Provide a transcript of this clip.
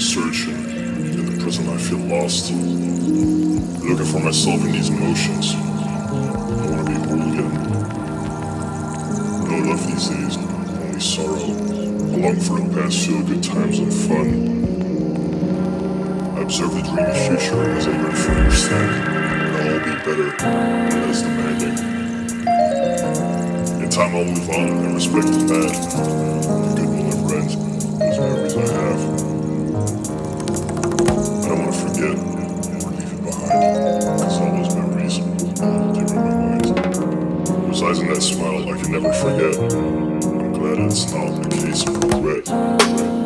searching. In the present I feel lost. Looking for myself in these emotions. I wanna be whole again. No love these days, only sorrow. I long for the past, feel good times and fun. I observe the dreamy future as I yearn for understand that all will be better and less demanding. In time I'll move on and respect the bad. The good will never end. Those memories I have. I don't wanna forget or leave it behind. Cause all those memories are deep in my mind. Those eyes and that smile I can never forget. I'm glad it's not a case of regret.